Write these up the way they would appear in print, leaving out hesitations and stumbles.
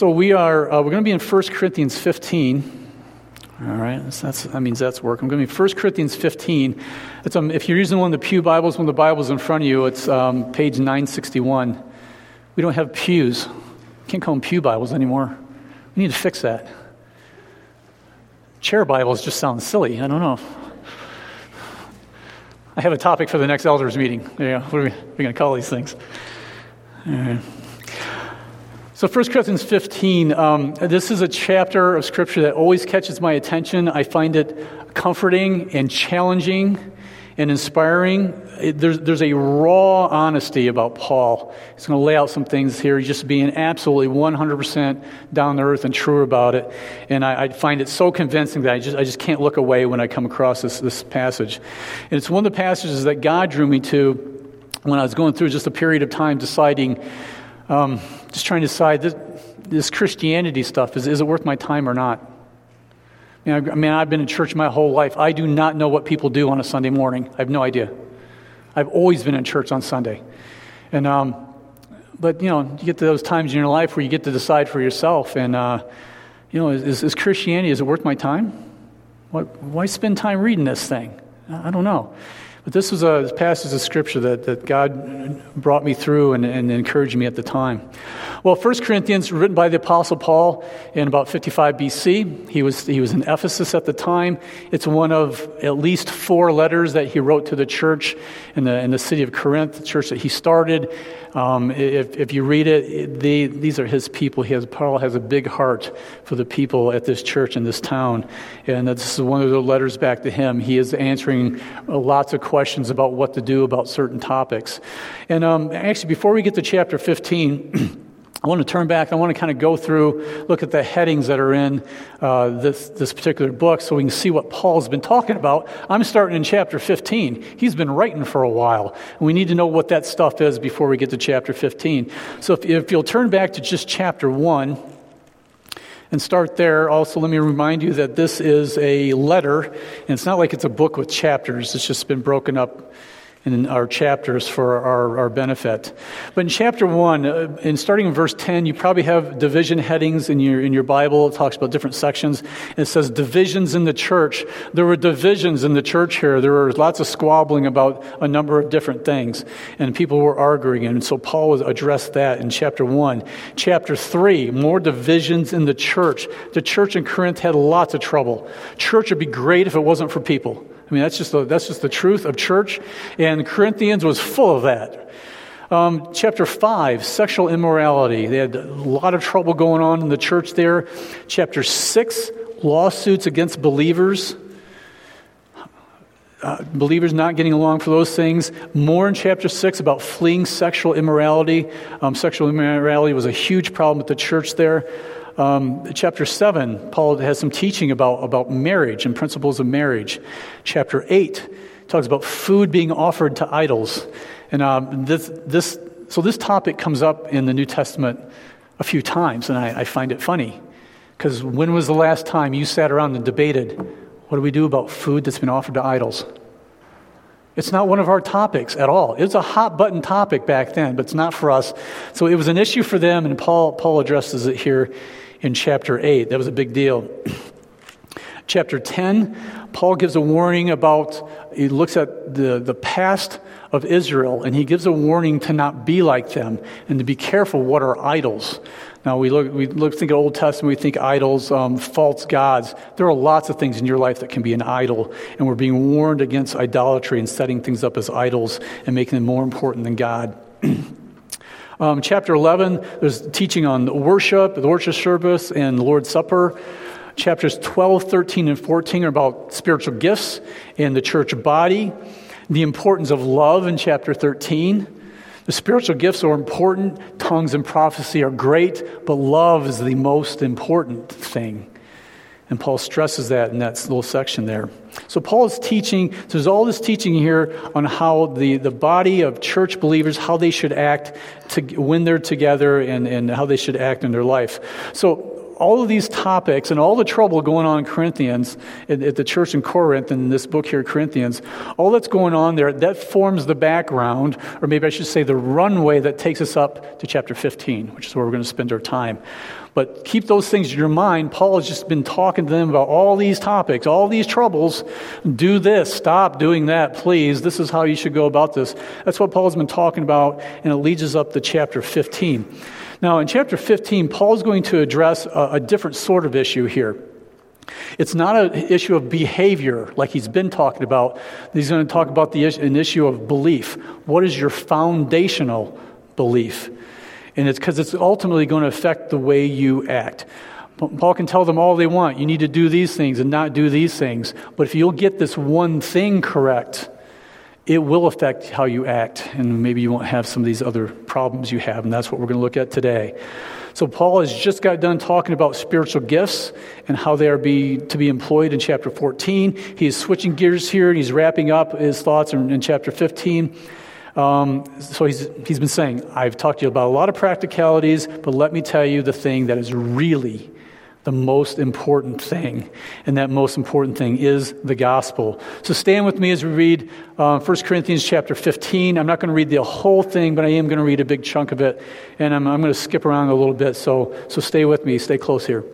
So we're going to be in 1 Corinthians 15. All right, that means that's work. I'm going to be 1 Corinthians 15. If you're using one of the pew Bibles, one of the Bibles in front of you, it's page 961. We don't have pews. Can't call them pew Bibles anymore. We need to fix that. Chair Bibles just sound silly. I don't know. I have a topic for the next elders meeting. Yeah, what are we going to call these things? All right. So 1 Corinthians 15, this is a chapter of Scripture that always catches my attention. I find it comforting and challenging and inspiring. There's a raw honesty about Paul. He's going to lay out some things here, just being absolutely 100% down to earth and true about it. And I find it so convincing that I just can't look away when I come across this passage. And it's one of the passages that God drew me to when I was going through just a period of time deciding, just trying to decide this Christianity stuff, is it worth my time or not? I mean, I've been in church my whole life. I do not know what people do on a Sunday morning. I have no idea. I've always been in church on Sunday. And but, you get to those times in your life where you get to decide for yourself. And, is Christianity, is it worth my time? Why spend time reading this thing? I don't know. But this was a passage of Scripture that God brought me through and encouraged me at the time. Well, 1 Corinthians, written by the Apostle Paul in about 55 BC. He was in Ephesus at the time. It's one of at least 4 letters that he wrote to the church in the city of Corinth, the church that he started. If you read it, these are his people. Paul has a big heart for the people at this church in this town. And this is one of the letters back to him. He is answering lots of questions about what to do about certain topics. And actually, before we get to chapter 15, I want to turn back. I want to kind of go through, look at the headings that are in this particular book so we can see what Paul's been talking about. I'm starting in chapter 15. He's been writing for a while. And we need to know what that stuff is before we get to chapter 15. So if you'll turn back to just chapter 1 and start there. Also, let me remind you that this is a letter, and it's not like it's a book with chapters. It's just been broken up in our chapters for our benefit. But in chapter 1, and starting in verse 10, you probably have division headings in your Bible. It talks about different sections. And it says divisions in the church. There were divisions in the church here. There were lots of squabbling about a number of different things. And people were arguing. And so Paul addressed that in chapter 1. Chapter 3, more divisions in the church. The church in Corinth had lots of trouble. Church would be great if it wasn't for people. I mean, that's just the truth of church, and Corinthians was full of that. Chapter 5, sexual immorality. They had a lot of trouble going on in the church there. Chapter 6, lawsuits against believers. Believers not getting along for those things. More in chapter 6 about fleeing sexual immorality. Sexual immorality was a huge problem at the church there. Chapter 7, Paul has some teaching about marriage and principles of marriage. Chapter 8 talks about food being offered to idols. And this topic comes up in the New Testament a few times, and I find it funny. Because when was the last time you sat around and debated, what do we do about food that's been offered to idols? It's not one of our topics at all. It was a hot-button topic back then, but it's not for us. So it was an issue for them, and Paul addresses it here in chapter 8. That was a big deal. Chapter 10, Paul gives a warning he looks at the past of Israel, and he gives a warning to not be like them and to be careful what are idols. Now, we think of Old Testament, we think idols, false gods. There are lots of things in your life that can be an idol, and we're being warned against idolatry and setting things up as idols and making them more important than God. Chapter 11, there's teaching on the worship service, and the Lord's Supper. Chapters 12, 13, and 14 are about spiritual gifts and the church body. The importance of love in chapter 13. The spiritual gifts are important. Tongues and prophecy are great, but love is the most important thing. And Paul stresses that in that little section there. So Paul is teaching, there's all this teaching here on how the body of church believers, how they should act when they're together and how they should act in their life. So all of these topics and all the trouble going on in Corinthians, at the church in Corinth, in this book here, Corinthians, all that's going on there, that forms the background, or maybe I should say the runway that takes us up to chapter 15, which is where we're going to spend our time. But keep those things in your mind. Paul has just been talking to them about all these topics, all these troubles. Do this. Stop doing that, please. This is how you should go about this. That's what Paul's been talking about, and it leads us up to chapter 15. Now, in chapter 15, Paul's going to address a different sort of issue here. It's not an issue of behavior like he's been talking about. He's going to talk about an issue of belief. What is your foundational belief? And it's because it's ultimately going to affect the way you act. Paul can tell them all they want. You need to do these things and not do these things. But if you'll get this one thing correct, it will affect how you act. And maybe you won't have some of these other problems you have. And that's what we're going to look at today. So Paul has just got done talking about spiritual gifts and how they are to be employed in chapter 14. He's switching gears here, and he's wrapping up his thoughts in chapter 15. So he's been saying, I've talked to you about a lot of practicalities, but let me tell you the thing that is really the most important thing. And that most important thing is the gospel. So stand with me as we read 1 Corinthians chapter 15. I'm not going to read the whole thing, but I am going to read a big chunk of it. And I'm going to skip around a little bit. So stay with me. Stay close here.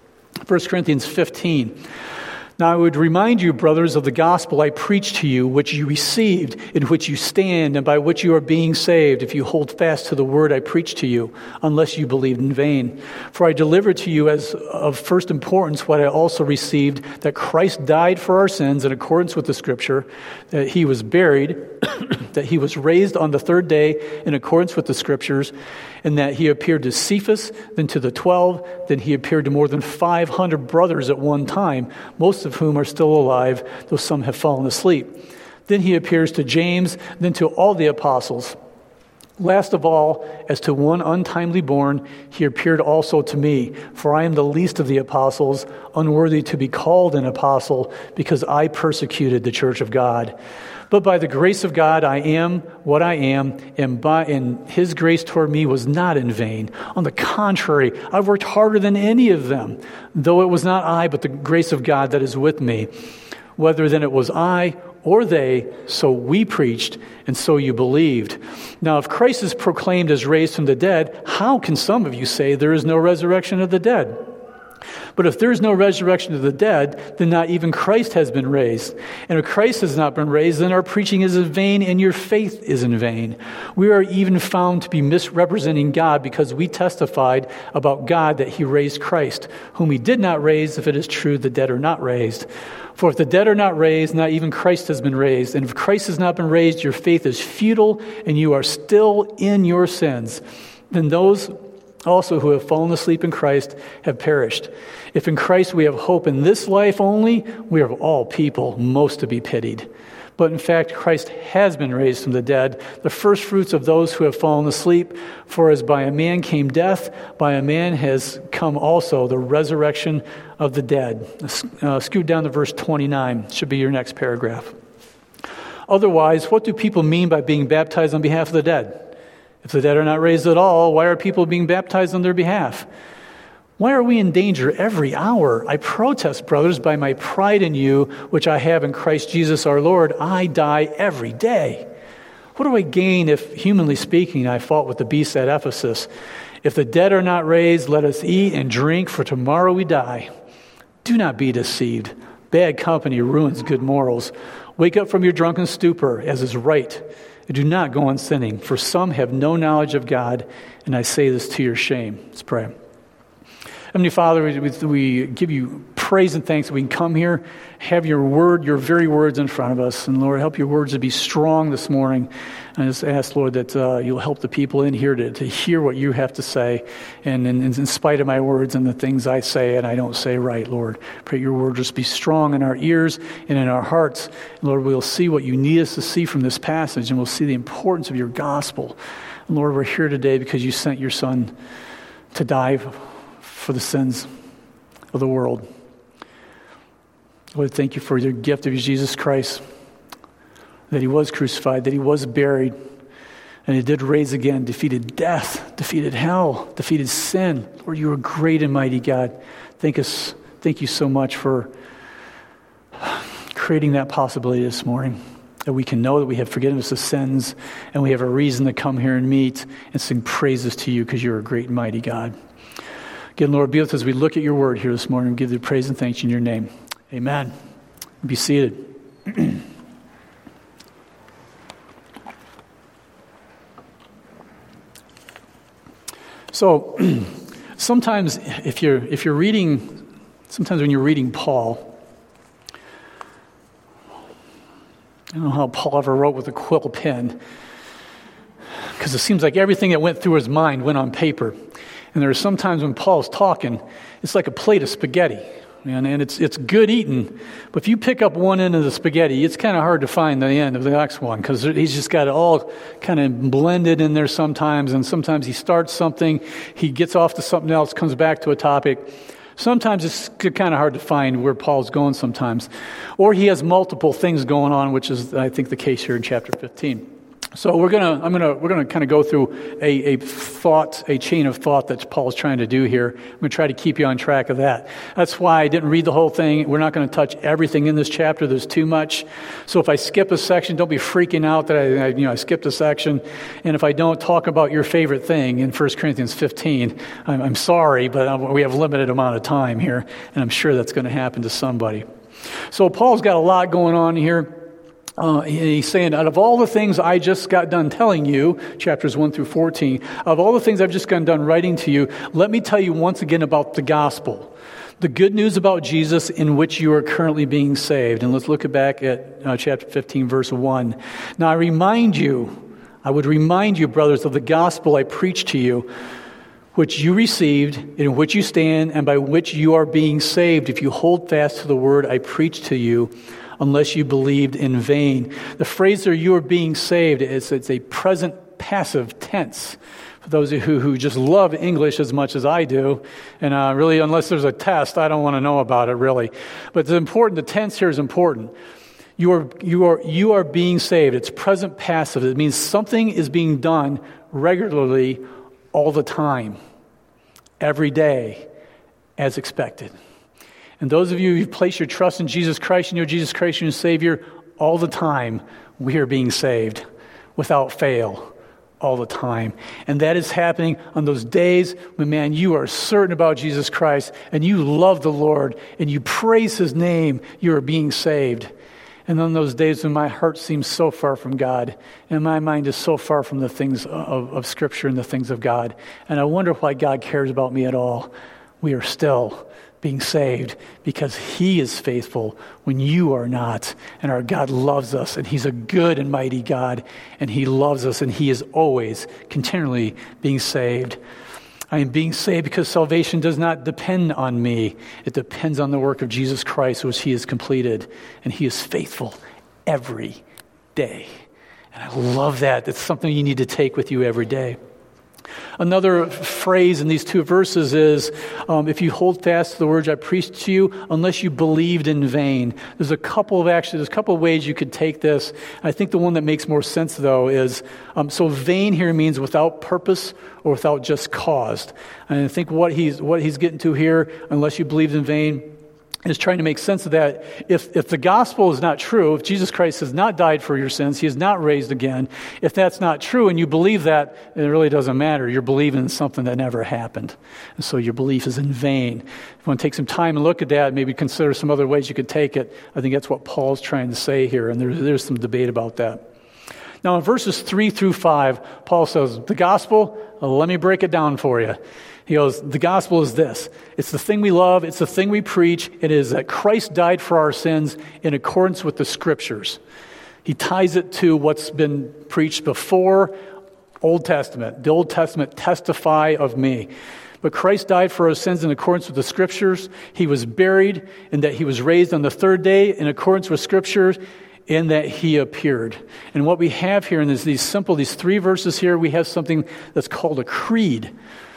1 Corinthians 15. Now I would remind you, brothers, of the gospel I preached to you, which you received, in which you stand, and by which you are being saved, if you hold fast to the word I preached to you, unless you believed in vain. For I delivered to you as of first importance what I also received, that Christ died for our sins in accordance with the Scripture, that he was buried, that he was raised on the third day in accordance with the Scriptures, and that he appeared to Cephas, then to the 12, then he appeared to more than 500 brothers at one time, most of whom are still alive, though some have fallen asleep. Then he appears to James, then to all the apostles. Last of all, as to one untimely born, he appeared also to me, for I am the least of the apostles, unworthy to be called an apostle, because I persecuted the church of God. But by the grace of God, I am what I am, and his grace toward me was not in vain. On the contrary, I've worked harder than any of them, though it was not I, but the grace of God that is with me. Whether then it was I or they, so we preached, and so you believed. Now, if Christ is proclaimed as raised from the dead, how can some of you say there is no resurrection of the dead? But if there is no resurrection of the dead, then not even Christ has been raised. And if Christ has not been raised, then our preaching is in vain and your faith is in vain. We are even found to be misrepresenting God because we testified about God that he raised Christ, whom he did not raise, if it is true the dead are not raised. For if the dead are not raised, not even Christ has been raised. And if Christ has not been raised, your faith is futile and you are still in your sins. Then those also who have fallen asleep in Christ have perished. If in Christ we have hope in this life only, we are of all people most to be pitied. But in fact, Christ has been raised from the dead, the first fruits of those who have fallen asleep. For as by a man came death, by a man has come also the resurrection of the dead. Scoot down to verse 29. Should be your next paragraph. Otherwise, what do people mean by being baptized on behalf of the dead? If the dead are not raised at all, why are people being baptized on their behalf? Why are we in danger every hour? I protest, brothers, by my pride in you, which I have in Christ Jesus our Lord, I die every day. What do I gain if, humanly speaking, I fought with the beasts at Ephesus? If the dead are not raised, let us eat and drink, for tomorrow we die. Do not be deceived. Bad company ruins good morals. Wake up from your drunken stupor, as is right. Do not go on sinning, for some have no knowledge of God, and I say this to your shame. Let's pray. Heavenly Father, we give you praise and thanks that we can come here, have your word, your very words in front of us. And Lord, help your words to be strong this morning. And I just ask, Lord, that you'll help the people in here to hear what you have to say. And in spite of my words and the things I say and I don't say right, Lord, pray your word just be strong in our ears and in our hearts. And Lord, we'll see what you need us to see from this passage, and we'll see the importance of your gospel. And Lord, we're here today because you sent your Son to die for the sins of the world. Lord, thank you for your gift of Jesus Christ, that he was crucified, that he was buried, and he did rise again, defeated death, defeated hell, defeated sin. Lord, you are great and mighty God. Thank you so much for creating that possibility this morning, that we can know that we have forgiveness of sins, and we have a reason to come here and meet and sing praises to you because you're a great and mighty God. Again, Lord, be with us as we look at your word here this morning and give you praise and thanks in your name. Amen. Be seated. So, sometimes if you're reading, sometimes when you're reading Paul, I don't know how Paul ever wrote with a quill pen, because it seems like everything that went through his mind went on paper. And there are some times when Paul's talking, it's like a plate of spaghetti. And it's good eating, but if you pick up one end of the spaghetti, it's kind of hard to find the end of the next one, because he's just got it all kind of blended in there sometimes, and sometimes he starts something, he gets off to something else, comes back to a topic. Sometimes it's kind of hard to find where Paul's going sometimes. Or he has multiple things going on, which is, I think, the case here in chapter 15. So we're gonna kind of go through a chain of thought that Paul's trying to do here. I'm going to try to keep you on track of that. That's why I didn't read the whole thing. We're not going to touch everything in this chapter. There's too much. So if I skip a section, don't be freaking out that I skipped a section. And if I don't talk about your favorite thing in 1 Corinthians 15, I'm sorry, but we have a limited amount of time here, and I'm sure that's going to happen to somebody. So Paul's got a lot going on here. He's saying, out of all the things I just got done telling you, chapters 1 through 14, of all the things I've just gotten done writing to you, let me tell you once again about the gospel, the good news about Jesus in which you are currently being saved. And let's look back at chapter 15, verse 1. Now I would remind you, brothers, of the gospel I preached to you, which you received, in which you stand, and by which you are being saved, if you hold fast to the word I preached to you, unless you believed in vain. The phrase there, you are being saved, it's a present passive tense. For those of you who just love English as much as I do, and really, unless there's a test, I don't want to know about it, really. But it's important, the tense here is important. You are being saved. It's present passive. It means something is being done regularly all the time, every day, as expected. And those of you who place your trust in Jesus Christ and know Jesus Christ your Savior, all the time we are being saved without fail, all the time. And that is happening on those days when, man, you are certain about Jesus Christ and you love the Lord and you praise His name, you are being saved. And on those days when my heart seems so far from God and my mind is so far from the things of Scripture and the things of God, and I wonder why God cares about me at all, we are still being saved because He is faithful when you are not. And our God loves us, and He's a good and mighty God, and He loves us, and He is always continually being saved. I am being saved because salvation does not depend on me. It depends on the work of Jesus Christ, which He has completed, and He is faithful every day. And I love that. It's something you need to take with you every day. Another phrase in these two verses is, if you hold fast to the words I preached to you, unless you believed in vain. There's a couple of ways you could take this. I think the one that makes more sense, though, is, so vain here means without purpose or without just cause. And I think what he's getting to here, unless you believed in vain, is trying to make sense of that. If the gospel is not true, if Jesus Christ has not died for your sins, He is not raised again, if that's not true and you believe that, it really doesn't matter. You're believing in something that never happened. And so your belief is in vain. If you want to take some time and look at that, maybe consider some other ways you could take it, I think that's what Paul's trying to say here, and there's some debate about that. Now in verses 3 through 5, Paul says, the gospel, let me break it down for you. He goes, the gospel is this. It's the thing we love. It's the thing we preach. It is that Christ died for our sins in accordance with the Scriptures. He ties it to what's been preached before, Old Testament. The Old Testament testify of me. But Christ died for our sins in accordance with the Scriptures. He was buried, and that He was raised on the third day in accordance with Scriptures, in that He appeared. And what we have here in these 3 verses here, we have something that's called a creed.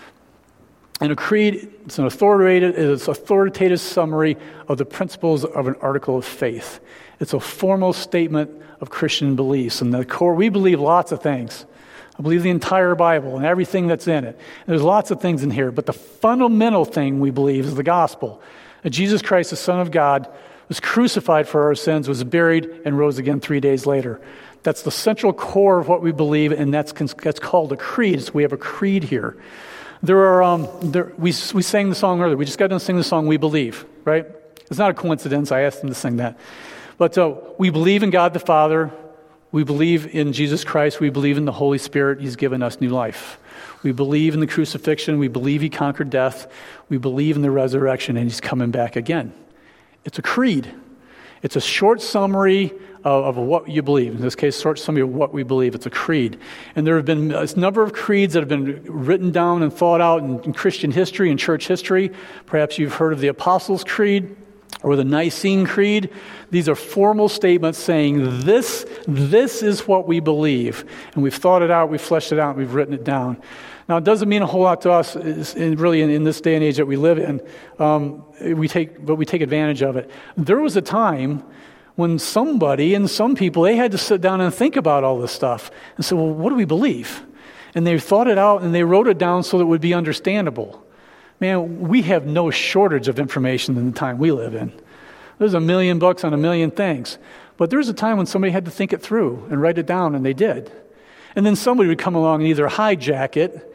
And a creed, it's an authoritative summary of the principles of an article of faith. It's a formal statement of Christian beliefs. And the core, we believe lots of things. I believe the entire Bible and everything that's in it. And there's lots of things in here, but the fundamental thing we believe is the gospel. That Jesus Christ, the Son of God, was crucified for our sins, was buried, and rose again 3 days later. That's the central core of what we believe, and that's called a creed. So we have a creed here. We sang the song earlier. We just got done singing the song, We Believe, right? It's not a coincidence. I asked them to sing that. But we believe in God the Father. We believe in Jesus Christ. We believe in the Holy Spirit. He's given us new life. We believe in the crucifixion. We believe he conquered death. We believe in the resurrection, and he's coming back again. It's a creed. It's a short summary of what you believe. In this case, short summary of what we believe. It's a creed. And there have been a number of creeds that have been written down and thought out in Christian history and church history. Perhaps you've heard of the Apostles' Creed or the Nicene Creed. These are formal statements saying this is what we believe. And we've thought it out, we've fleshed it out, we've written it down. Now, it doesn't mean a whole lot to us, really, in this day and age that we live in. But we take advantage of it. There was a time when somebody and some people, they had to sit down and think about all this stuff and say, well, what do we believe? And they thought it out and they wrote it down so that it would be understandable. Man, we have no shortage of information in the time we live in. There's a million books on a million things. But there was a time when somebody had to think it through and write it down, and they did. And then somebody would come along and either hijack it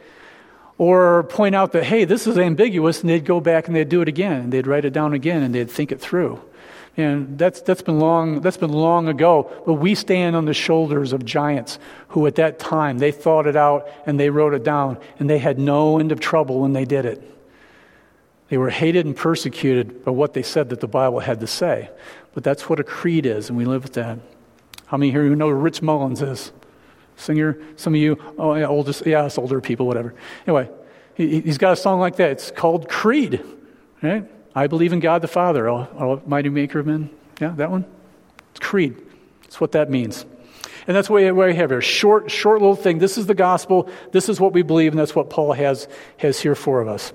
or point out that, hey, this is ambiguous, and they'd go back and they'd do it again, and they'd write it down again, and they'd think it through. And that's been long ago, but we stand on the shoulders of giants who at that time, they thought it out and they wrote it down, and they had no end of trouble when they did it. They were hated and persecuted by what they said that the Bible had to say. But that's what a creed is, and we live with that. How many here who know who Rich Mullins is? Singer? Some of you? Oh, yeah, it's older people, whatever. Anyway, he's got a song like that. It's called Creed, right? I believe in God the Father, Almighty Maker of men. Yeah, that one? It's Creed. That's what that means. And that's what we have here. Short little thing. This is the gospel. This is what we believe, and that's what Paul has here for us.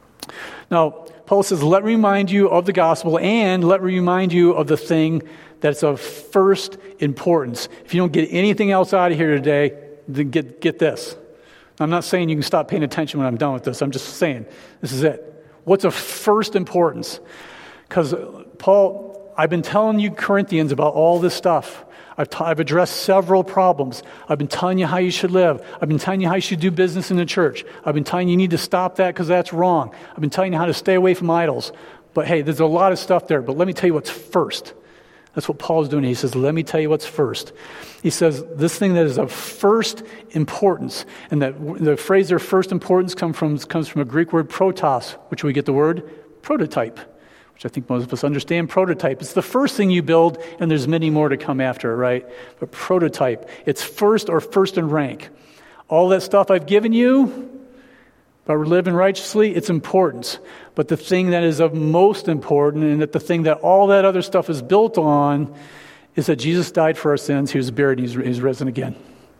Now, Paul says, let me remind you of the gospel, and let me remind you of the thing that's of first importance. If you don't get anything else out of here today, then get this. I'm not saying you can stop paying attention when I'm done with this. I'm just saying this is it. What's of first importance? Because Paul, I've been telling you Corinthians about all this stuff. I've addressed several problems. I've been telling you how you should live. I've been telling you how you should do business in the church. I've been telling you need to stop that because that's wrong. I've been telling you how to stay away from idols. But hey, there's a lot of stuff there. But let me tell you what's first. That's what Paul's doing. He says, let me tell you what's first. He says, this thing that is of first importance, and that the phrase there, first importance, comes from a Greek word, protos, which we get the word prototype, which I think most of us understand. Prototype. It's the first thing you build, and there's many more to come after, right? But prototype. It's first or first in rank. All that stuff I've given you about living righteously, it's important. But the thing that is of most important, and that the thing that all that other stuff is built on, is that Jesus died for our sins, he was buried, and he's risen again.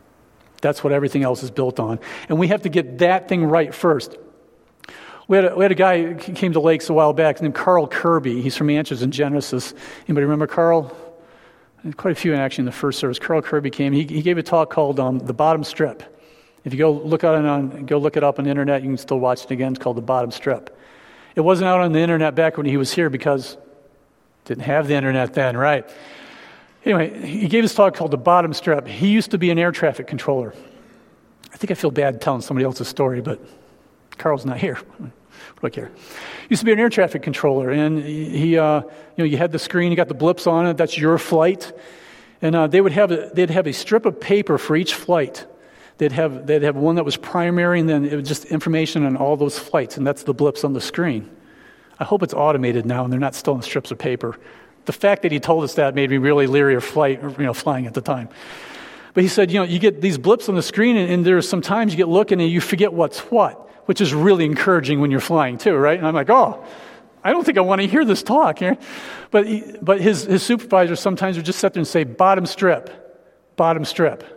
That's what everything else is built on. And we have to get that thing right first. We had a guy who came to Lakes a while back named Carl Kirby. He's from Answers in Genesis. Anybody remember Carl? Quite a few actually in the first service. Carl Kirby came. He gave a talk called The Bottom Strip. If you go look it up on the internet, you can still watch it again. It's called The Bottom Strip. It wasn't out on the internet back when he was here because didn't have the internet then, right? Anyway, he gave this talk called The Bottom Strip. He used to be an air traffic controller. I think I feel bad telling somebody else's story, but Carl's not here. Look here. He used to be an air traffic controller, and he, you had the screen, you got the blips on it. That's your flight, and they'd have a strip of paper for each flight. They'd have one that was primary, and then it was just information on all those flights, and that's the blips on the screen. I hope it's automated now, and they're not still in strips of paper. The fact that he told us that made me really leery of flying at the time. But he said, you get these blips on the screen, and there's some times you get looking and you forget what's what, which is really encouraging when you're flying too, right? And I'm like, I don't think I want to hear this talk here. But his supervisor sometimes would just sit there and say, bottom strip, bottom strip.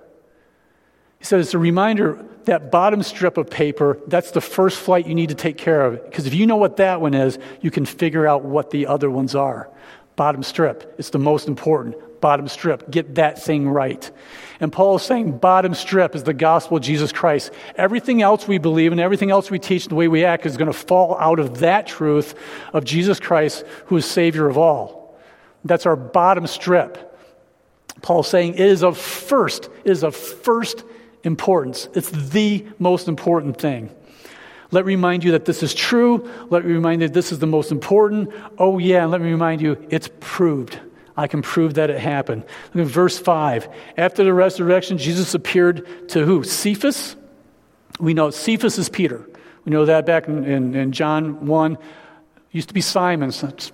He said it's a reminder that bottom strip of paper, that's the first flight you need to take care of. Because if you know what that one is, you can figure out what the other ones are. Bottom strip, it's the most important. Bottom strip, get that thing right. And Paul is saying bottom strip is the gospel of Jesus Christ. Everything else we believe and everything else we teach and the way we act is going to fall out of that truth of Jesus Christ, who is Savior of all. That's our bottom strip. Paul's saying it is of first importance. It's the most important thing. Let me remind you that this is true. Let me remind you that this is the most important. Oh yeah, and let me remind you, it's proved. I can prove that it happened. Look at verse 5. After the resurrection, Jesus appeared to who? Cephas. We know Cephas is Peter. We know that back in John 1. It used to be Simon.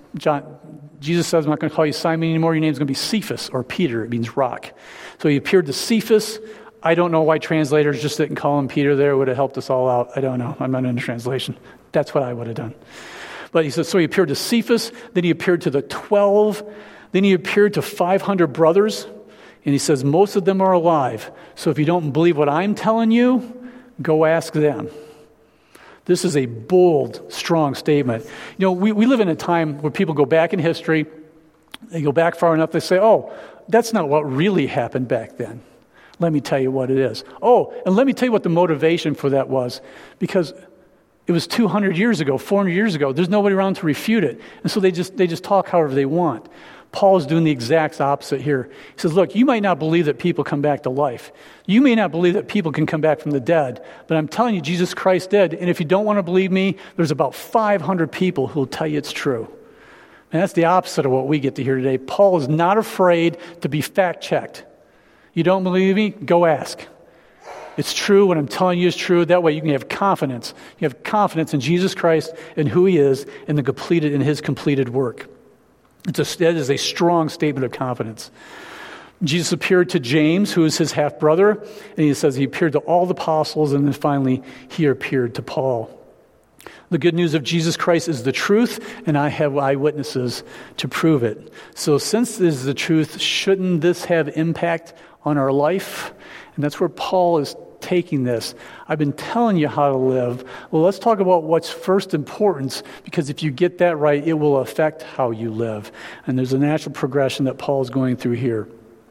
Jesus says, I'm not going to call you Simon anymore. Your name's going to be Cephas, or Peter. It means rock. So he appeared to Cephas. I don't know why translators just didn't call him Peter there. It would have helped us all out. I don't know. I'm not in the translation. That's what I would have done. But he says, so he appeared to Cephas. Then he appeared to the 12. Then he appeared to 500 brothers. And he says, most of them are alive. So if you don't believe what I'm telling you, go ask them. This is a bold, strong statement. You know, we live in a time where people go back in history. They go back far enough, they say, oh, that's not what really happened back then. Let me tell you what it is. Oh, and let me tell you what the motivation for that was. Because it was 200 years ago, 400 years ago. There's nobody around to refute it. And so they just talk however they want. Paul is doing the exact opposite here. He says, look, you might not believe that people come back to life. You may not believe that people can come back from the dead. But I'm telling you, Jesus Christ did. And if you don't want to believe me, there's about 500 people who will tell you it's true. And that's the opposite of what we get to hear today. Paul is not afraid to be fact-checked. You don't believe me? Go ask. It's true. What I'm telling you is true. That way you can have confidence. You have confidence in Jesus Christ and who he is and in his completed work. That is a strong statement of confidence. Jesus appeared to James, who is his half-brother, and he says he appeared to all the apostles, and then finally he appeared to Paul. The good news of Jesus Christ is the truth, and I have eyewitnesses to prove it. So since this is the truth, shouldn't this have impact on our life? And that's where Paul is taking this. I've been telling you how to live. Well, let's talk about what's first importance, because if you get that right, it will affect how you live. And there's a natural progression that Paul is going through here.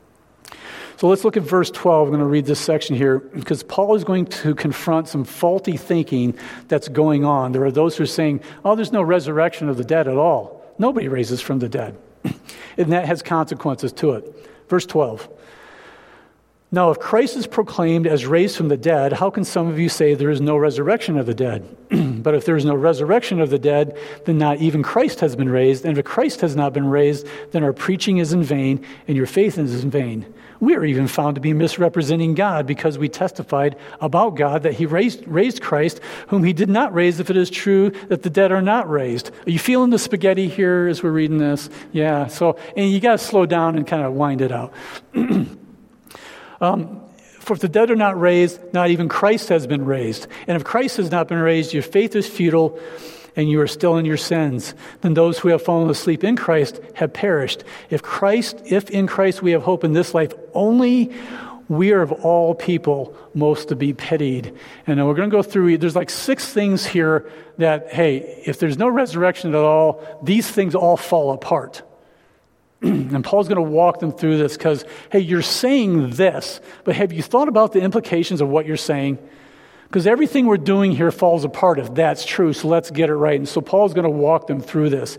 So let's look at verse 12. I'm going to read this section here, because Paul is going to confront some faulty thinking that's going on. There are those who are saying, oh, there's no resurrection of the dead at all. Nobody raises from the dead. And that has consequences to it. Verse 12. Now, if Christ is proclaimed as raised from the dead, how can some of you say there is no resurrection of the dead? But if there is no resurrection of the dead, then not even Christ has been raised. And if Christ has not been raised, then our preaching is in vain, and your faith is in vain. We are even found to be misrepresenting God, because we testified about God that he raised Christ, whom he did not raise, if it is true that the dead are not raised. Are you feeling the spaghetti here as we're reading this? Yeah, and you got to slow down and kind of wind it out. For if the dead are not raised, not even Christ has been raised. And if Christ has not been raised, your faith is futile, and you are still in your sins. Then those who have fallen asleep in Christ have perished. If in Christ we have hope in this life only, we are of all people most to be pitied. And we're going to go through, there's like 6 things here that, hey, if there's no resurrection at all, these things all fall apart. And Paul's going to walk them through this because, hey, you're saying this, but have you thought about the implications of what you're saying? Because everything we're doing here falls apart if that's true, so let's get it right. And so Paul's going to walk them through this.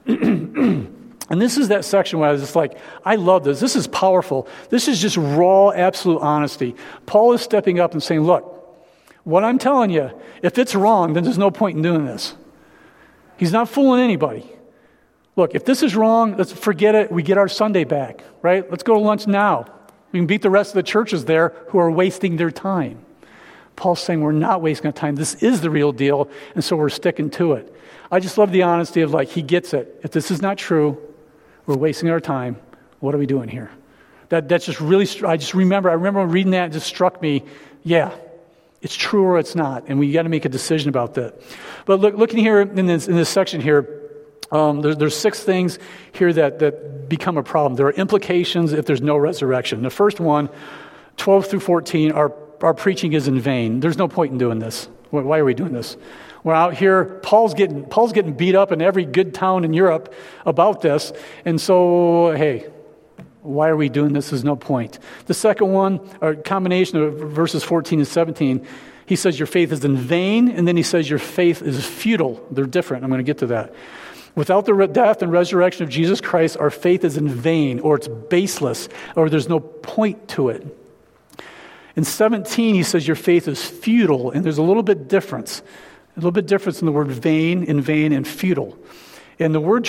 And this is that section where I was just like, I love this. This is powerful. This is just raw, absolute honesty. Paul is stepping up and saying, look, what I'm telling you, if it's wrong, then there's no point in doing this. He's not fooling anybody. Look, if this is wrong, let's forget it. We get our Sunday back, right? Let's go to lunch now. We can beat the rest of the churches there who are wasting their time. Paul's saying we're not wasting our time. This is the real deal, and so we're sticking to it. I just love the honesty of he gets it. If this is not true, we're wasting our time. What are we doing here? That's just really, I remember reading that, it just struck me, yeah, it's true or it's not, and we got to make a decision about that. But looking here in this section here, there's 6 things here that become a problem. There are implications if there's no resurrection. The first one, 12 through 14, our preaching is in vain. There's no point in doing this. Why are we doing this? We're out here. Paul's getting beat up in every good town in Europe about this. And so, hey, why are we doing this? There's no point. The second one, a combination of verses 14 and 17, he says your faith is in vain, and then he says your faith is futile. They're different. I'm going to get to that. Without the death and resurrection of Jesus Christ, our faith is in vain, or it's baseless, or there's no point to it. In 17, he says your faith is futile, and there's a little bit difference. A little bit difference in the word vain, and futile. And the word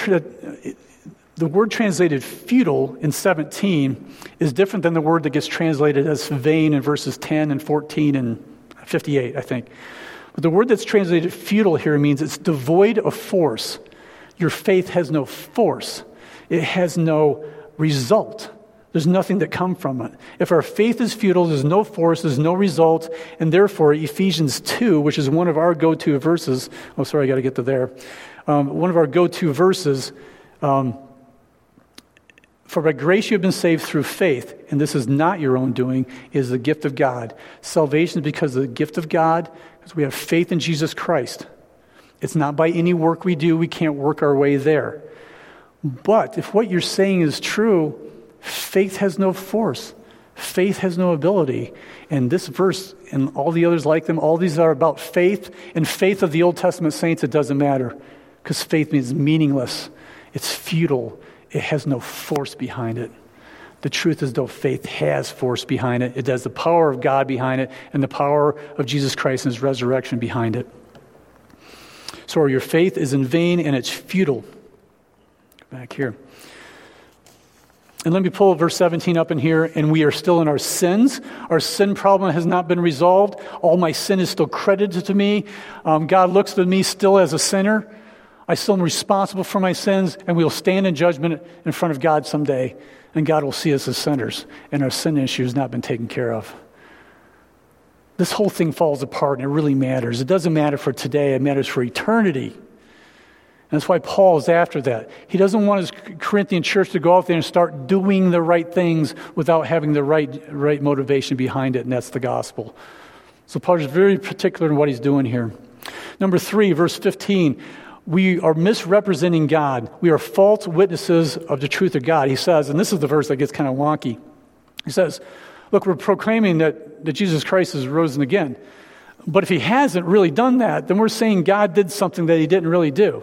translated futile in 17 is different than the word that gets translated as vain in verses 10 and 14 and 58, I think. But the word that's translated futile here means it's devoid of force. Your faith has no force. It has no result. There's nothing that comes from it. If our faith is futile, there's no force, there's no result, and therefore Ephesians 2, which is one of our go-to verses, I got to get to there. One of our go-to verses, for by grace you have been saved through faith, and this is not your own doing, it is the gift of God. Salvation is because of the gift of God, because we have faith in Jesus Christ. It's not by any work we do, we can't work our way there. But if what you're saying is true, faith has no force. Faith has no ability. And this verse and all the others like them, all these are about faith. And faith of the Old Testament saints, it doesn't matter. Because faith means meaningless. It's futile. It has no force behind it. The truth is, though, faith has force behind it. It has the power of God behind it and the power of Jesus Christ and his resurrection behind it. So your faith is in vain and it's futile. Back here. And let me pull verse 17 up in here. And we are still in our sins. Our sin problem has not been resolved. All my sin is still credited to me. God looks at me still as a sinner. I still am responsible for my sins. And we will stand in judgment in front of God someday. And God will see us as sinners. And our sin issue has not been taken care of. This whole thing falls apart, and it really matters. It doesn't matter for today. It matters for eternity. And that's why Paul is after that. He doesn't want his Corinthian church to go out there and start doing the right things without having the right motivation behind it, and that's the gospel. So Paul is very particular in what he's doing here. Number 3, verse 15, we are misrepresenting God. We are false witnesses of the truth of God. He says, and this is the verse that gets kind of wonky. He says, look, we're proclaiming that Jesus Christ is risen again. But if he hasn't really done that, then we're saying God did something that he didn't really do.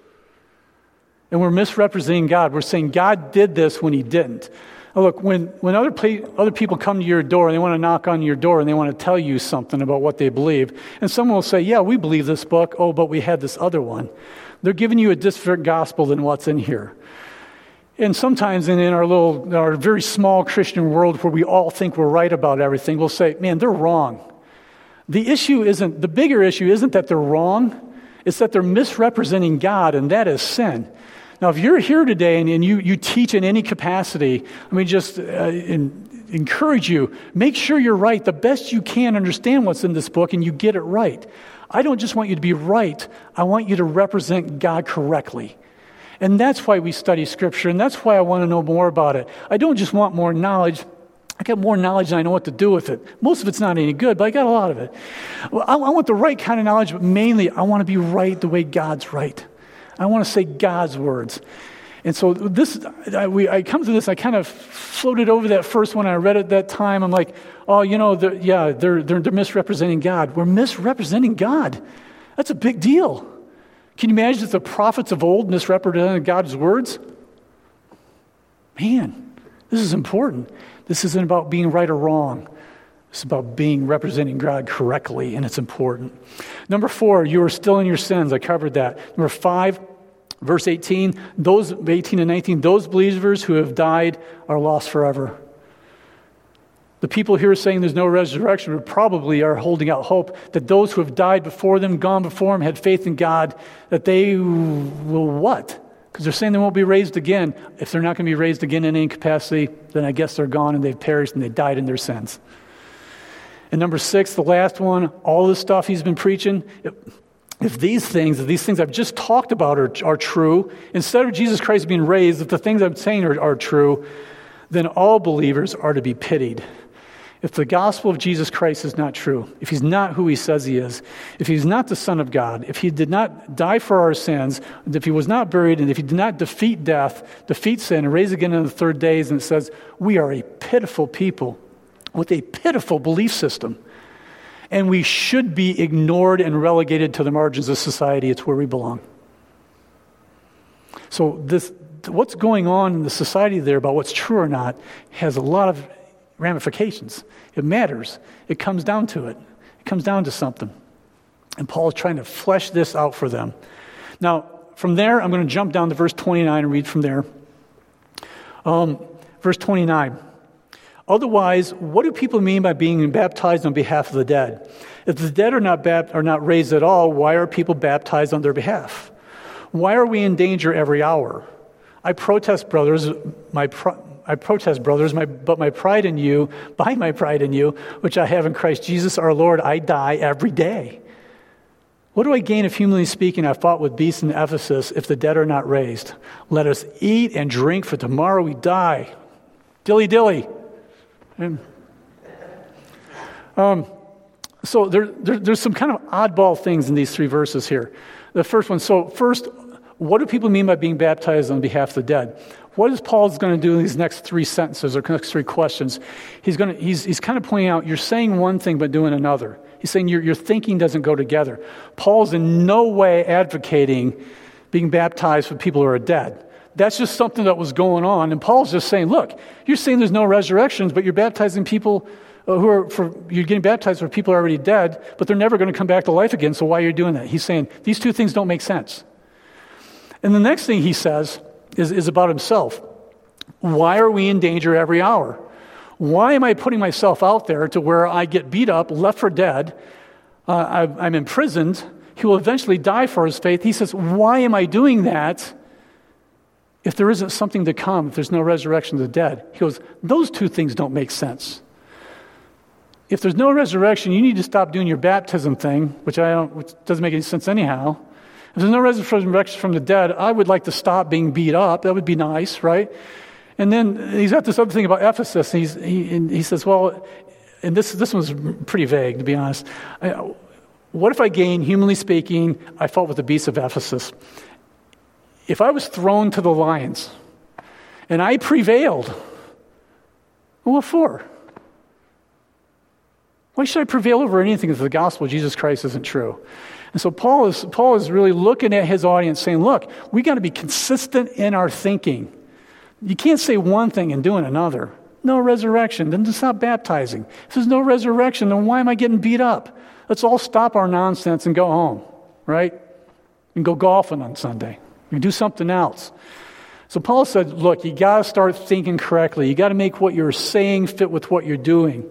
And we're misrepresenting God. We're saying God did this when he didn't. Now look, when other people come to your door and they want to knock on your door and they want to tell you something about what they believe, and someone will say, yeah, we believe this book. Oh, but we had this other one. They're giving you a different gospel than what's in here. And sometimes in our very small Christian world where we all think we're right about everything, we'll say, man, they're wrong. The bigger issue isn't that they're wrong, it's that they're misrepresenting God, and that is sin. Now, if you're here today and you teach in any capacity, let me just encourage you, make sure you're right the best you can, understand what's in this book, and you get it right. I don't just want you to be right, I want you to represent God correctly. And that's why we study Scripture, and that's why I want to know more about it. I don't just want more knowledge. I got more knowledge than I know what to do with it. Most of it's not any good, but I got a lot of it. Well, I want the right kind of knowledge, but mainly I want to be right the way God's right. I want to say God's words. And so I come to this, I kind of floated over that first one. I read it that time. I'm like, oh, they're misrepresenting God. We're misrepresenting God. That's a big deal. Can you imagine if the prophets of old misrepresented God's words? Man, this is important. This isn't about being right or wrong. It's about representing God correctly, and it's important. Number 4, you are still in your sins. I covered that. Number 5, verse 18, 18 and 19, those believers who have died are lost forever. The people here saying there's no resurrection probably are holding out hope that those who have died before them, gone before them, had faith in God, that they will what? Because they're saying they won't be raised again. If they're not going to be raised again in any capacity, then I guess they're gone and they've perished and they died in their sins. And number 6, the last one, all this stuff he's been preaching, if these things I've just talked about are true, instead of Jesus Christ being raised, if the things I'm saying are true, then all believers are to be pitied. If the gospel of Jesus Christ is not true, if he's not who he says he is, if he's not the Son of God, if he did not die for our sins, if he was not buried, and if he did not defeat death, defeat sin, and raise again on the 3rd day, and it says, we are a pitiful people with a pitiful belief system. And we should be ignored and relegated to the margins of society. It's where we belong. So what's going on in the society there about what's true or not has a lot of ramifications. It matters. It comes down to it. It comes down to something. And Paul is trying to flesh this out for them. Now, from there, I'm going to jump down to verse 29 and read from there. Verse 29. Otherwise, what do people mean by being baptized on behalf of the dead? If the dead are not raised at all, why are people baptized on their behalf? Why are we in danger every hour? I protest, brothers, but my pride in you, which I have in Christ Jesus our Lord, I die every day. What do I gain if, humanly speaking, I fought with beasts in Ephesus if the dead are not raised? Let us eat and drink, for tomorrow we die. Dilly dilly. So there's some kind of oddball things in these three verses here. The first one, first, what do people mean by being baptized on behalf of the dead? What is Paul's going to do in these next three sentences or next three questions? He's kind of pointing out, you're saying one thing but doing another. He's saying your thinking doesn't go together. Paul's in no way advocating being baptized for people who are dead. That's just something that was going on. And Paul's just saying, look, you're saying there's no resurrections, but you're baptizing people you're getting baptized for people who are already dead, but they're never going to come back to life again, so why are you doing that? He's saying, these two things don't make sense. And the next thing he says is about himself. Why are we in danger every hour? Why am I putting myself out there to where I get beat up, left for dead, I'm imprisoned, he will eventually die for his faith? He says, why am I doing that if there isn't something to come, if there's no resurrection of the dead? He goes, those two things don't make sense. If there's no resurrection, you need to stop doing your baptism thing, which doesn't make any sense anyhow. If there's no resurrection from the dead, I would like to stop being beat up. That would be nice, right? And then he's got this other thing about Ephesus. He says, well, and this one's pretty vague, to be honest. What if I gain, humanly speaking, I fought with the beasts of Ephesus? If I was thrown to the lions and I prevailed, well, what for? Why should I prevail over anything if the gospel of Jesus Christ isn't true? And so Paul is really looking at his audience saying, look, we got to be consistent in our thinking. You can't say one thing and doing another. No resurrection, then just stop baptizing. If there's no resurrection, then why am I getting beat up? Let's all stop our nonsense and go home, right? And go golfing on Sunday. We do something else. So Paul said, look, you got to start thinking correctly. You got to make what you're saying fit with what you're doing.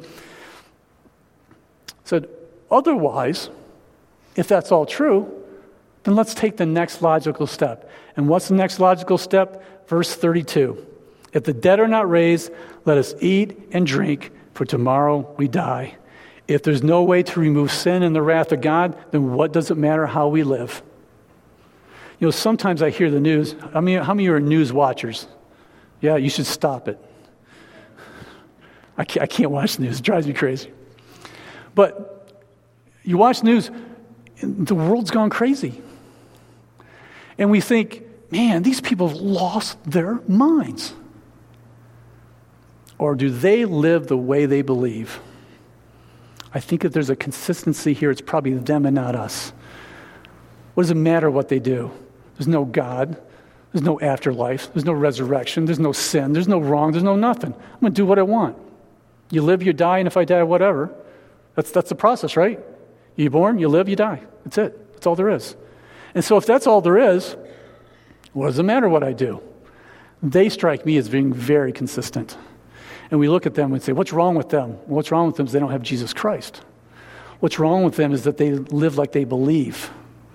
Said, otherwise, if that's all true, then let's take the next logical step. And what's the next logical step? Verse 32. If the dead are not raised, let us eat and drink, for tomorrow we die. If there's no way to remove sin and the wrath of God, then what does it matter how we live? You know, sometimes I hear the news. How many of you are news watchers? Yeah, you should stop it. I can't watch the news. It drives me crazy. But you watch news, the world's gone crazy. And we think, man, these people have lost their minds. Or do they live the way they believe? I think if there's a consistency here, it's probably them and not us. What does it matter what they do? There's no God. There's no afterlife. There's no resurrection. There's no sin. There's no wrong. There's no nothing. I'm going to do what I want. You live, you die, and if I die, whatever. That's the process, right? You're born, you live, you die. That's it. That's all there is. And so if that's all there is, what does it matter what I do? They strike me as being very consistent. And we look at them and say, what's wrong with them? What's wrong with them is they don't have Jesus Christ. What's wrong with them is that they live like they believe.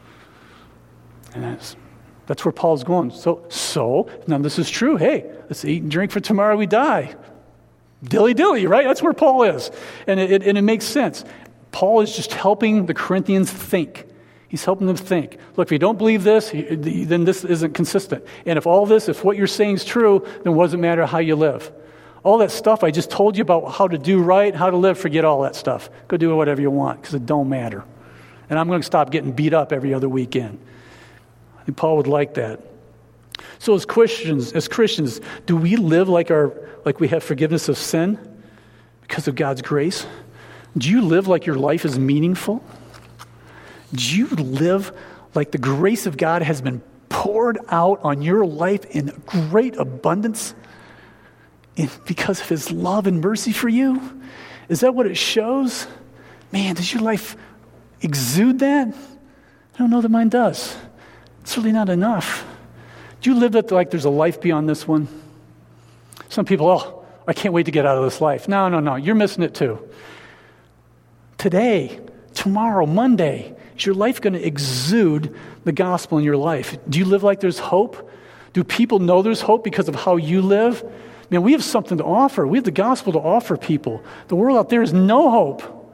And that's where Paul's going. So now this is true. Hey, let's eat and drink for tomorrow we die. Dilly-dilly, right? That's where Paul is. And it makes sense. Paul is just helping the Corinthians think. He's helping them think. Look, if you don't believe this, then this isn't consistent. And if what you're saying is true, then what does it matter how you live? All that stuff I just told you about how to do right, how to live, forget all that stuff. Go do whatever you want because it don't matter. And I'm going to stop getting beat up every other weekend. I think Paul would like that. So as Christians, do we live like we have forgiveness of sin because of God's grace? Do you live like your life is meaningful? Do you live like the grace of God has been poured out on your life in great abundance because of his love and mercy for you? Is that what it shows? Man, does your life exude that? I don't know that mine does. It's really not enough. Do you live it like there's a life beyond this one? Some people, I can't wait to get out of this life. No, you're missing it too. Today, tomorrow, Monday, is your life going to exude the gospel in your life? Do you live like there's hope? Do people know there's hope because of how you live? Man, we have something to offer. We have the gospel to offer people. The world out there is no hope.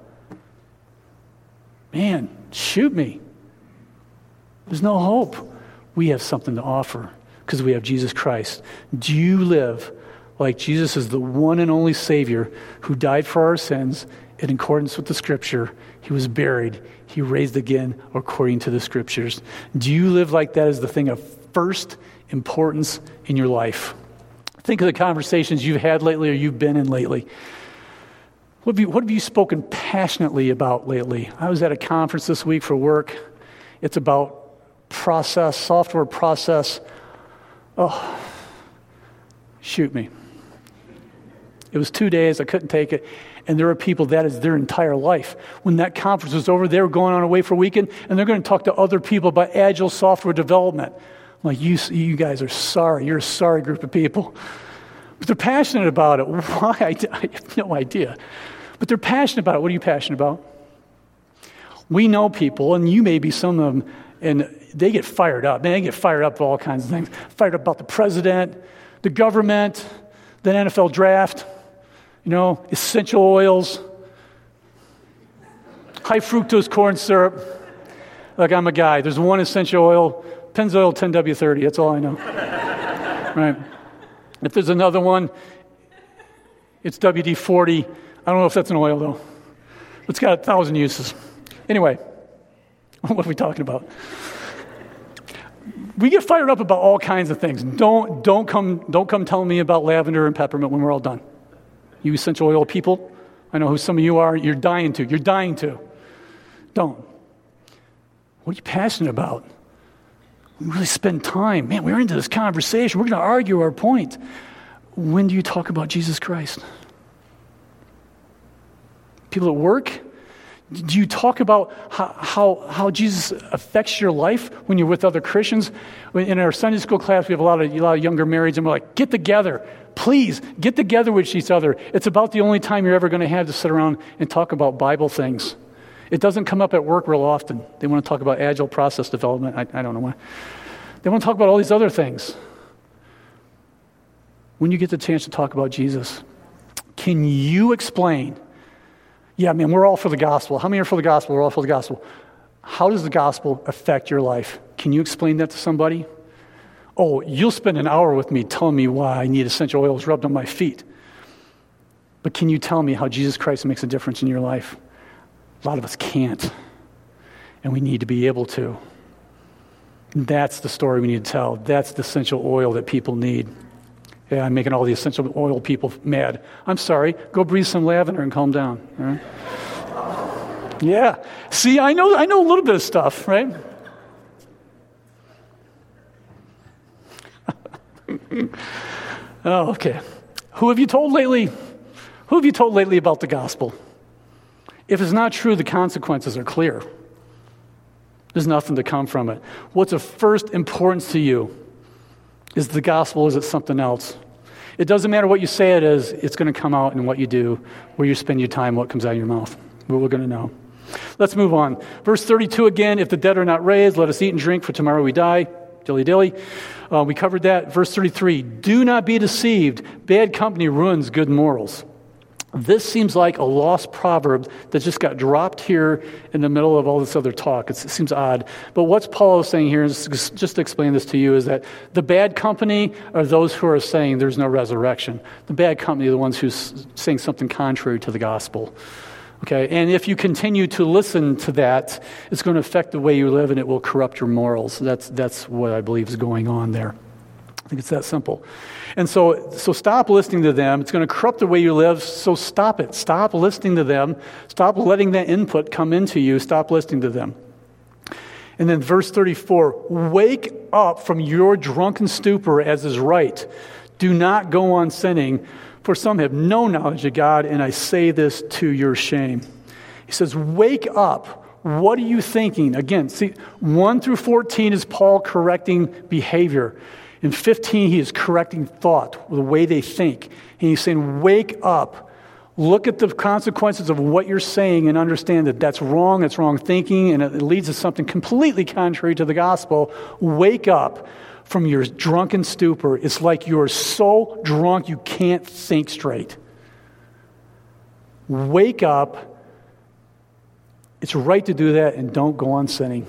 Man, shoot me. There's no hope. We have something to offer because we have Jesus Christ. Do you live like Jesus is the one and only Savior who died for our sins in accordance with the Scripture? He was buried. He raised again according to the Scriptures. Do you live like that as the thing of first importance in your life? Think of the conversations you've had lately or you've been in lately. What have you spoken passionately about lately? I was at a conference this week for work. It's about software process. Oh, shoot me. It was 2 days. I couldn't take it. And there are people, that is their entire life. When that conference was over, they were going on away for a weekend, and they're going to talk to other people about agile software development. Like, you guys are sorry. You're a sorry group of people. But they're passionate about it. Why? I have no idea. But they're passionate about it. What are you passionate about? We know people, and you may be some of them, and they get fired up. They get fired up for all kinds of things. Fired up about the president, the government, the NFL draft, essential oils, high fructose corn syrup. Look, I'm a guy. There's one essential oil, Pennzoil 10W30. That's all I know. Right? If there's another one, it's WD-40. I don't know if that's an oil, though. It's got 1,000 uses. Anyway, what are we talking about? We get fired up about all kinds of things. Don't come telling me about lavender and peppermint when we're all done. You essential oil people, I know who some of you are. You're dying to. Don't. What are you passionate about? We really spend time. Man, we're into this conversation. We're going to argue our point. When do you talk about Jesus Christ? People at work? Do you talk about how Jesus affects your life when you're with other Christians? In our Sunday school class, we have a lot of younger marrieds, and we're like, get together. Please, get together with each other. It's about the only time you're ever going to have to sit around and talk about Bible things. It doesn't come up at work real often. They want to talk about agile process development. I don't know why. They want to talk about all these other things. When you get the chance to talk about Jesus, can you explain? Yeah, man, we're all for the gospel. How many are for the gospel? We're all for the gospel. How does the gospel affect your life? Can you explain that to somebody? Oh, you'll spend an hour with me telling me why I need essential oils rubbed on my feet. But can you tell me how Jesus Christ makes a difference in your life? A lot of us can't. And we need to be able to. That's the story we need to tell. That's the essential oil that people need. Yeah, I'm making all the essential oil people mad. I'm sorry. Go breathe some lavender and calm down. All right? Yeah. See, I know a little bit of stuff, right? Oh, okay. Who have you told lately? Who have you told lately about the gospel? If it's not true, the consequences are clear. There's nothing to come from it. What's of first importance to you? Is the gospel? Is it something else? It doesn't matter what you say it is. It's going to come out in what you do, where you spend your time, what comes out of your mouth. But we're going to know. Let's move on. Verse 32 again, if the dead are not raised, let us eat and drink, for tomorrow we die. Dilly-dilly. We covered that. Verse 33, do not be deceived. Bad company ruins good morals. This seems like a lost proverb that just got dropped here in the middle of all this other talk. It seems odd. But what's Paul saying here, just to explain this to you, is that the bad company are those who are saying there's no resurrection. The bad company are the ones who's saying something contrary to the gospel. Okay, and if you continue to listen to that, it's going to affect the way you live and it will corrupt your morals. That's what I believe is going on there. I think it's that simple. And so stop listening to them. It's going to corrupt the way you live, so stop it. Stop listening to them. Stop letting that input come into you. Stop listening to them. And then verse 34, wake up from your drunken stupor as is right. Do not go on sinning, for some have no knowledge of God, and I say this to your shame. He says, wake up. What are you thinking? Again, see, 1 through 14 is Paul correcting behavior. In 15, he is correcting thought, the way they think. And he's saying, wake up. Look at the consequences of what you're saying and understand that that's wrong thinking, and it leads to something completely contrary to the gospel. Wake up from your drunken stupor. It's like you're so drunk you can't think straight. Wake up. It's right to do that, and don't go on sinning.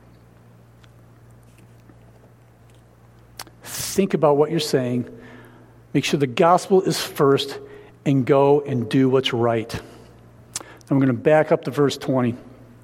Think about what you're saying. Make sure the gospel is first, and go and do what's right. I'm going to back up to verse 20.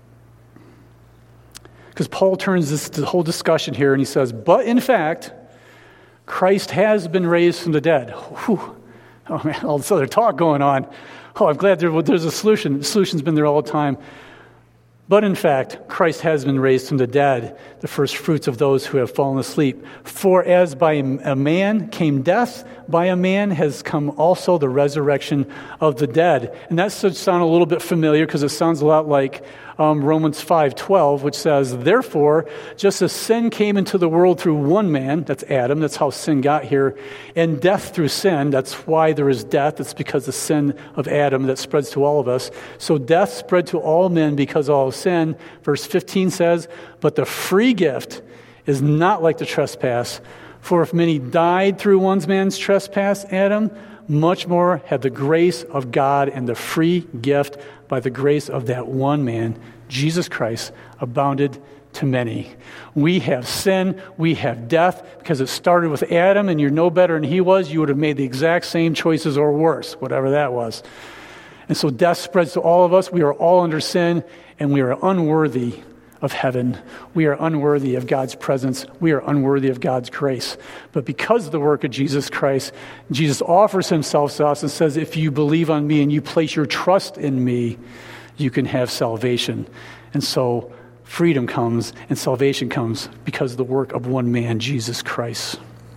Because Paul turns the whole discussion here, and he says, but in fact, Christ has been raised from the dead. Whew. Oh man, all this other talk going on. Oh, I'm glad there's a solution. The solution's been there all the time. But in fact, Christ has been raised from the dead, the first fruits of those who have fallen asleep. For as by a man came death, by a man has come also the resurrection of the dead. And that should sound a little bit familiar because it sounds a lot like Romans 5:12, which says, therefore, just as sin came into the world through one man, that's Adam, that's how sin got here, and death through sin, that's why there is death, it's because the sin of Adam that spreads to all of us. So death spread to all men because of all sin. Verse 15 says, but the free gift is not like the trespass. For if many died through one man's trespass, Adam, much more have the grace of God and the free gift by the grace of that one man, Jesus Christ, abounded to many. We have sin, we have death, because it started with Adam, and you're no better than he was. You would have made the exact same choices or worse, whatever that was. And so death spreads to all of us. We are all under sin, and we are unworthy of heaven. We are unworthy of God's presence. We are unworthy of God's grace. But because of the work of Jesus Christ, Jesus offers himself to us and says, if you believe on me and you place your trust in me, you can have salvation. And so freedom comes and salvation comes because of the work of one man, Jesus Christ.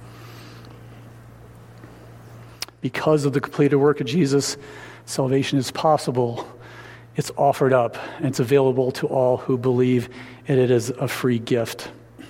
Because of the completed work of Jesus, salvation is possible. It's offered up, and it's available to all who believe, and it is a free gift.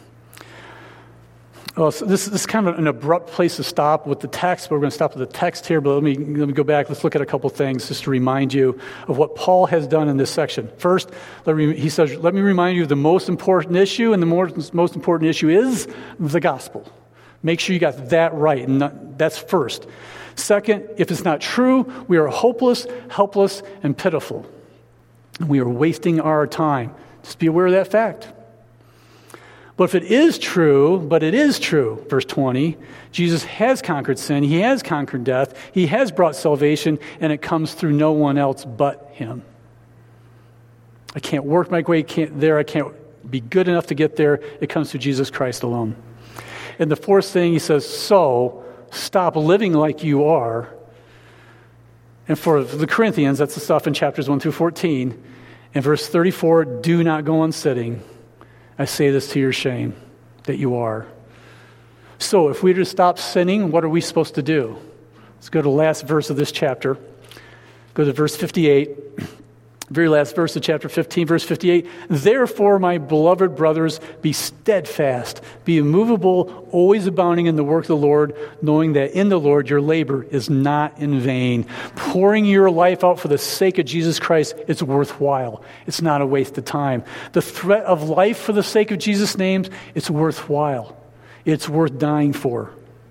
Well, so this is kind of an abrupt place to stop with the text. We're going to stop with the text here, but let me go back. Let's look at a couple things just to remind you of what Paul has done in this section. First, he says, let me remind you of the most important issue, and the most important issue is the gospel. Make sure you got that right, and that's first. Second, if it's not true, we are hopeless, helpless, and pitiful. We are wasting our time. Just be aware of that fact. But if it is true, verse 20, Jesus has conquered sin, he has conquered death, he has brought salvation, and it comes through no one else but him. I can't work my way there, I can't be good enough to get there. It comes through Jesus Christ alone. And the fourth thing, he says, so stop living like you are. And for the Corinthians, that's the stuff in chapters 1 through 14. In verse 34, do not go on sitting. I say this to your shame, that you are. So if we were to stop sinning, what are we supposed to do? Let's go to the last verse of this chapter. Go to verse 58. Very last verse of chapter 15, verse 58. Therefore, my beloved brothers, be steadfast, be immovable, always abounding in the work of the Lord, knowing that in the Lord your labor is not in vain. Pouring your life out for the sake of Jesus Christ, it's worthwhile. It's not a waste of time. The threat of life for the sake of Jesus' name, it's worthwhile. It's worth dying for.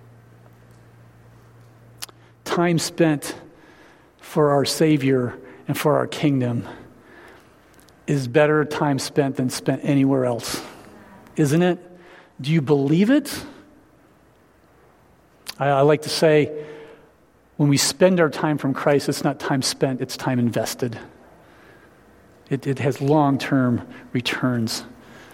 Time spent for our Savior and for our kingdom is better time spent than spent anywhere else. Isn't it? Do you believe it? I like to say, when we spend our time from Christ, it's not time spent, it's time invested. It has long-term returns.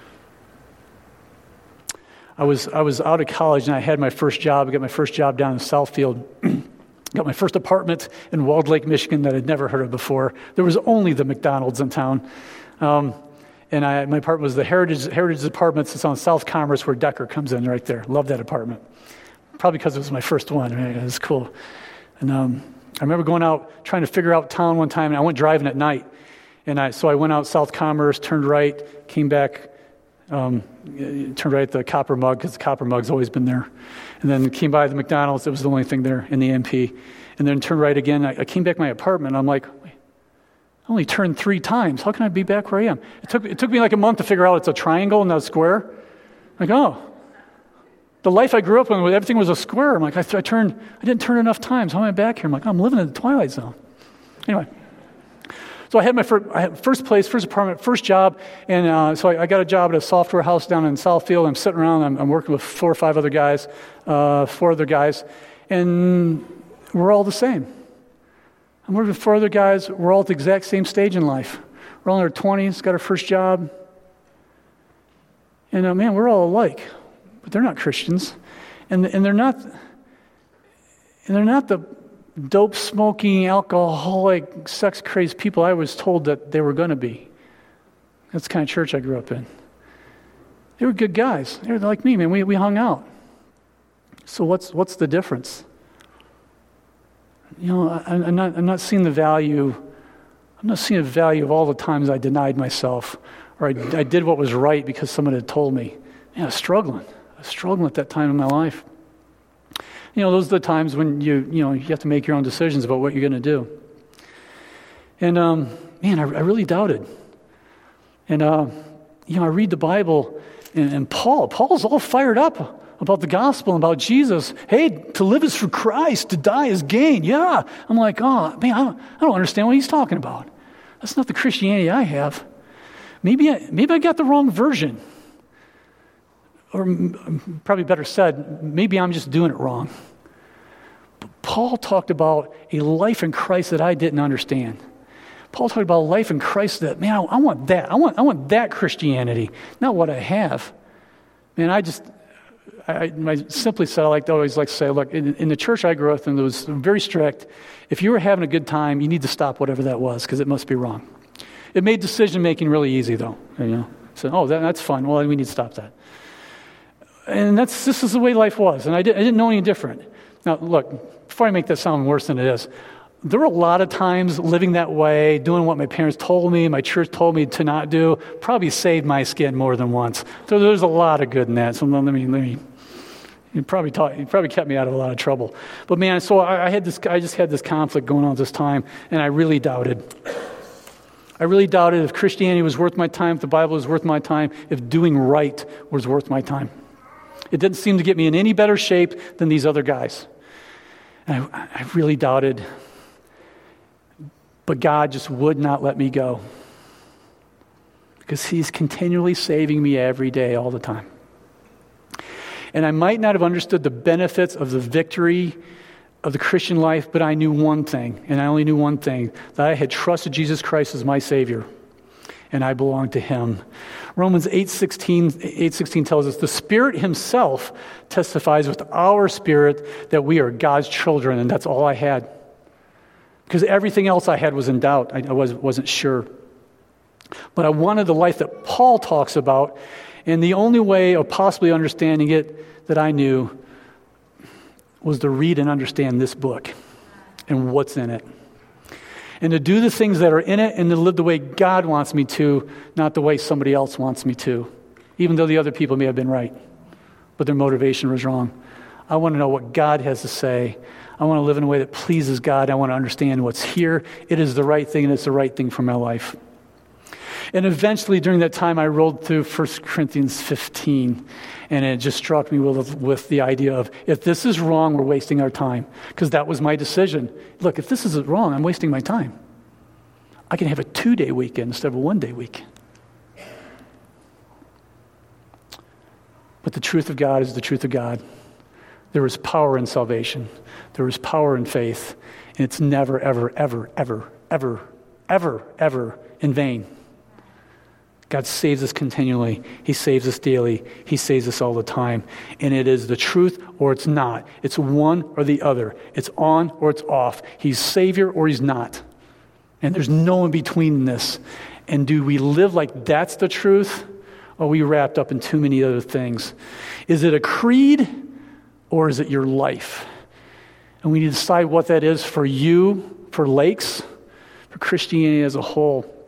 I was out of college and I had my first job. I got my first job down in Southfield. Got my first apartment in Walled Lake, Michigan that I'd never heard of before. There was only the McDonald's in town. And my apartment was the Heritage Apartments. It's on South Commerce where Decker comes in right there. Love that apartment. Probably because it was my first one. Right? It was cool. And I remember going out trying to figure out town one time, and I went driving at night. And so I went out South Commerce, turned right, came back, turned right at the Copper Mug, because the Copper Mug's always been there. And then came by the McDonald's. It was the only thing there in the MP. And then turned right again. I came back to my apartment. I'm like, wait, I only turned 3 times. How can I be back where I am? It took me like a month to figure out it's a triangle and not a square. Like, oh, the life I grew up in, everything was a square. I'm like, I didn't turn enough times. How am I back here? I'm like, I'm living in the Twilight Zone. Anyway. So I had my first place, first apartment, first job, and so I got a job at a software house down in Southfield. I'm sitting around, I'm working with 4 or 5 other guys, 4 other guys, and we're all the same. I'm working with 4 other guys. We're all at the exact same stage in life. We're all in our 20s, got our first job, and man, we're all alike, but they're not Christians, and they're not the dope-smoking, alcoholic, sex-crazed people I was told that they were going to be. That's the kind of church I grew up in. They were good guys. They were like me, man. We hung out. So what's the difference? You know, I'm not seeing the value. I'm not seeing the value of all the times I denied myself, or I did what was right because someone had told me. Man, I was struggling. At that time in my life. You know, those are the times when you have to make your own decisions about what you're going to do. And man, I really doubted. And I read the Bible, and Paul's all fired up about the gospel and about Jesus. Hey, to live is for Christ, to die is gain. Yeah, I'm like, oh man, I don't understand what he's talking about. That's not the Christianity I have. Maybe I got the wrong version. Or probably better said, maybe I'm just doing it wrong. But Paul talked about a life in Christ that I didn't understand. Paul talked about a life in Christ that, man, I want that. I want that Christianity, not what I have. Man, I simply said, I always like to say, look, in the church I grew up in, it was very strict. If you were having a good time, you need to stop whatever that was, because it must be wrong. It made decision-making really easy, though. So, that's fun. Well, we need to stop that. And this is the way life was, and I didn't know any different. Now, look, before I make that sound worse than it is, there were a lot of times living that way, doing what my parents told me, my church told me to not do, probably saved my skin more than once. So there's a lot of good in that. So let me. You probably kept me out of a lot of trouble. But man, so I just had this conflict going on at this time, and I really doubted. If Christianity was worth my time, if the Bible was worth my time, if doing right was worth my time. It didn't seem to get me in any better shape than these other guys. And I really doubted. But God just would not let me go. Because he's continually saving me every day, all the time. And I might not have understood the benefits of the victory of the Christian life, but I knew one thing, and I only knew one thing, that I had trusted Jesus Christ as my Savior, and I belonged to him. Romans 8:16 tells us, the Spirit himself testifies with our spirit that we are God's children, and that's all I had. Because everything else I had was in doubt. I wasn't sure. But I wanted the life that Paul talks about, and the only way of possibly understanding it that I knew was to read and understand this book and what's in it. And to do the things that are in it and to live the way God wants me to, not the way somebody else wants me to, even though the other people may have been right, but their motivation was wrong. I want to know what God has to say. I want to live in a way that pleases God. I want to understand what's here. It is the right thing, and it's the right thing for my life. And eventually, during that time, I rolled through 1 Corinthians 15, and it just struck me with the idea of, if this is wrong, we're wasting our time. Because that was my decision. Look, if this is wrong, I'm wasting my time. I can have a 2-day weekend instead of a 1-day week. But the truth of God is the truth of God. There is power in salvation. There is power in faith. And it's never, ever, ever, ever, ever, ever, ever in vain. God saves us continually. He saves us daily. He saves us all the time. And it is the truth or it's not. It's one or the other. It's on or it's off. He's Savior or he's not. And there's no in between in this. And do we live like that's the truth? Or are we wrapped up in too many other things? Is it a creed or is it your life? And we need to decide what that is for you, for Lakes, for Christianity as a whole.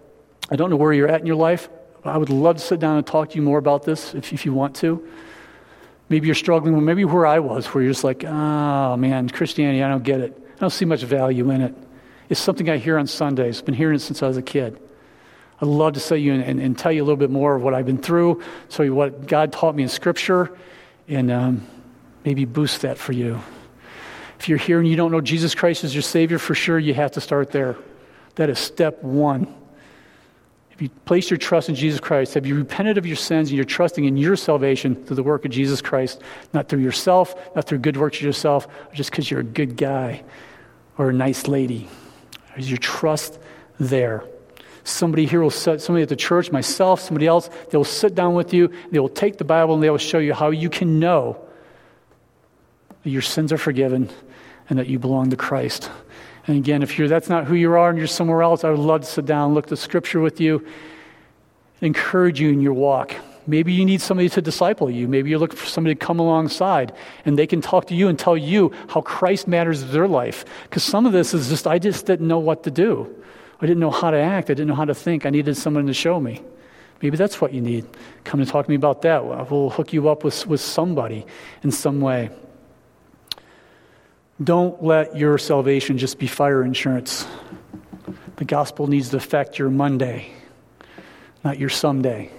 I don't know where you're at in your life. I would love to sit down and talk to you more about this if you want to. Maybe you're struggling with maybe where I was, where you're just like, oh man, Christianity, I don't get it. I don't see much value in it. It's something I hear on Sundays. I've been hearing it since I was a kid. I'd love to say you and tell you a little bit more of what I've been through, tell you what God taught me in Scripture, and maybe boost that for you. If you're here and you don't know Jesus Christ as your Savior, for sure you have to start there. That is step one. If you place your trust in Jesus Christ, have you repented of your sins and you're trusting in your salvation through the work of Jesus Christ, not through yourself, not through good works of yourself, or just because you're a good guy or a nice lady. Is your trust there? Somebody here will sit, somebody at the church, myself, somebody else, they will sit down with you, they will take the Bible and they will show you how you can know that your sins are forgiven and that you belong to Christ. And again, if that's not who you are and you're somewhere else, I would love to sit down, look at the Scripture with you, and encourage you in your walk. Maybe you need somebody to disciple you. Maybe you're looking for somebody to come alongside, and they can talk to you and tell you how Christ matters in their life. Because some of this is I just didn't know what to do. I didn't know how to act. I didn't know how to think. I needed someone to show me. Maybe that's what you need. Come and talk to me about that. We'll hook you up with somebody in some way. Don't let your salvation just be fire insurance. The gospel needs to affect your Monday, not your someday.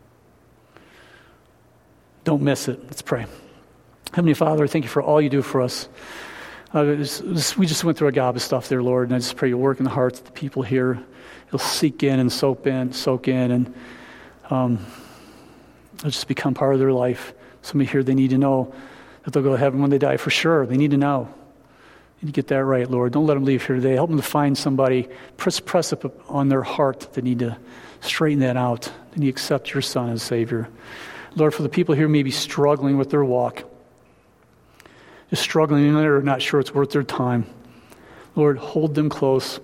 Don't miss it. Let's pray. Heavenly Father, thank you for all you do for us. We just went through a gob of stuff there, Lord, and I just pray you'll work in the hearts of the people here. You'll seek in and soak in, and it'll just become part of their life. Somebody here, they need to know that they'll go to heaven when they die for sure. They need to know. You need to get that right, Lord. Don't let them leave here today. Help them to find somebody, press up on their heart. They need to straighten that out. They need to accept your Son as Savior. Lord, for the people here who may be struggling with their walk, just struggling and they're not sure it's worth their time, Lord, hold them close.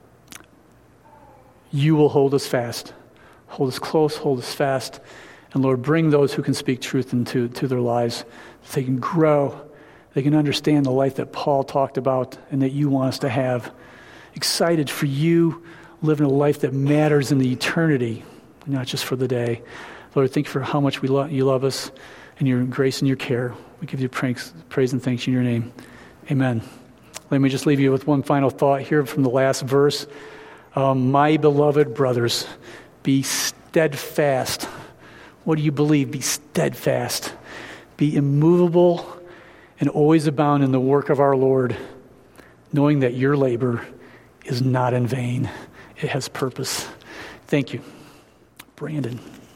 You will hold us fast. Hold us close, hold us fast. And Lord, bring those who can speak truth into their lives. So they can grow. They can understand the life that Paul talked about and that you want us to have. Excited for you, living a life that matters in the eternity, not just for the day. Lord, thank you for how much you love us and your grace and your care. We give you praise and thanks in your name. Amen. Let me just leave you with one final thought here from the last verse. My beloved brothers, be steadfast. What do you believe? Be steadfast. Be immovable and always abound in the work of our Lord, knowing that your labor is not in vain. It has purpose. Thank you. Brandon.